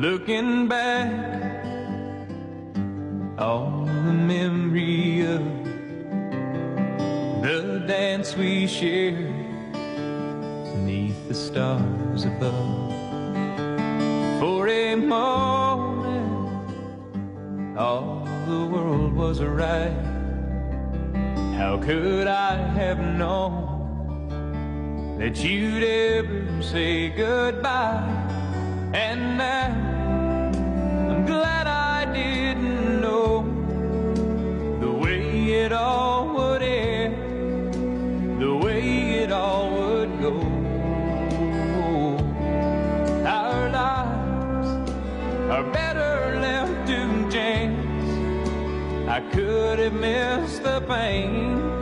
Looking back, all the memory of the dance we shared beneath the stars above. For a moment, all the world was right. How could I have known that you'd ever say goodbye? And now I'm glad I didn't know the way it all would end, the way it all would go. Our lives are better left to chance. I could have missed the pain